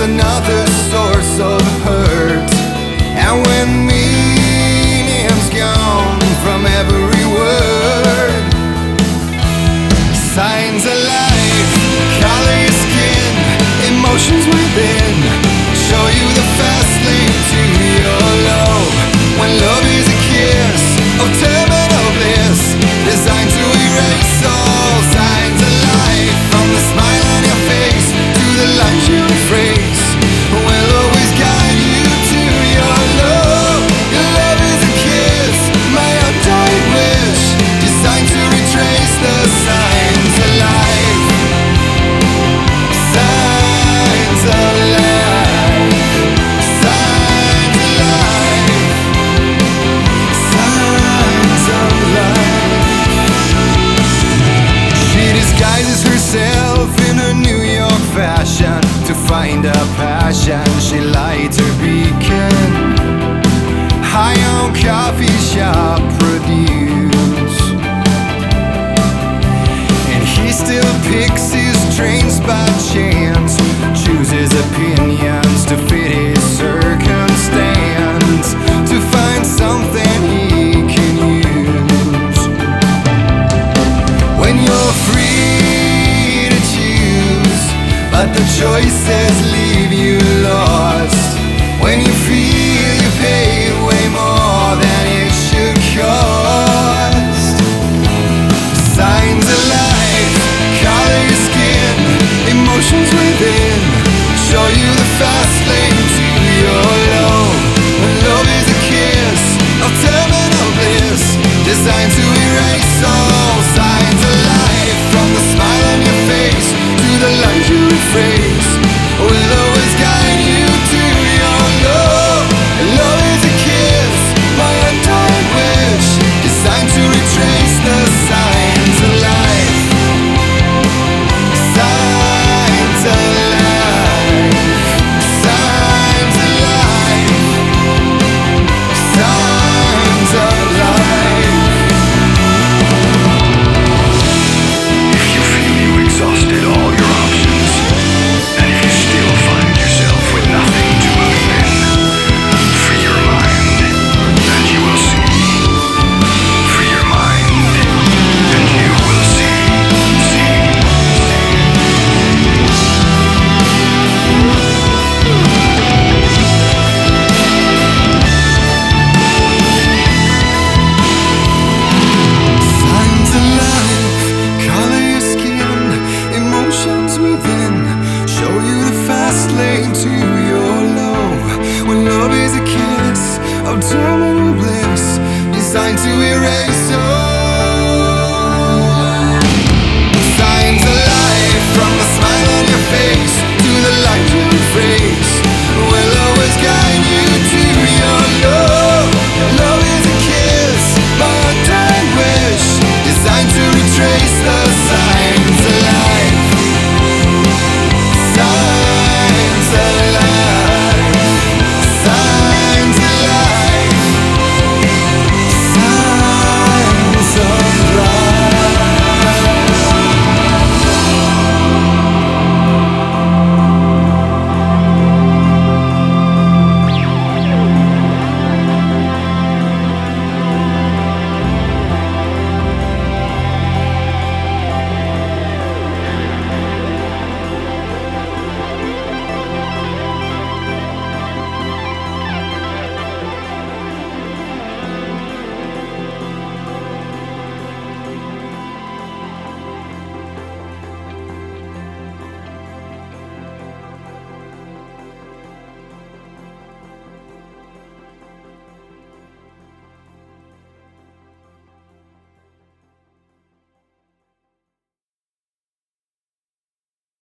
another source of hurt. And when meaning's gone from every word, signs of life, color your skin, emotions within, show you the fast lane to your low. When love is a kiss of terminal bliss, designed to erase all signs of life, from the smile on your face to the lines you phrase, will always guide you to your low. Your love is a kiss, my undying wish, designed to retrace the signs of life. Signs of life. Signs of life. Signs of life. She disguises herself in her New York fashion to find a passion. She lights her beacon high on coffee shop produce, and he still picks his trains by chance, chooses opinions to fit his circumstance, to find something he can use. When you're free to choose, but the choices leave you lost. When you feel you pay way more than it should cost. Signs of life, color your skin, emotions within, show you the fast lane to your low. When love is a kiss of terminal bliss, designed to erase all signs of life, from the smile on your face to the lines you rephrase, will always guide you to your low. Love is a kiss, my undying wish, designed to retrace the signs of life. Signs of life. Signs of life. Signs of life. If you feel you exhausted all your options, and if you still find yourself with nothing to believe in, free your mind, and you will see. Free your mind, and you will see. Signs of life, color your skin, emotions within, show you the fast lane to your low. When love is a kiss of terminal bliss, designed to erase all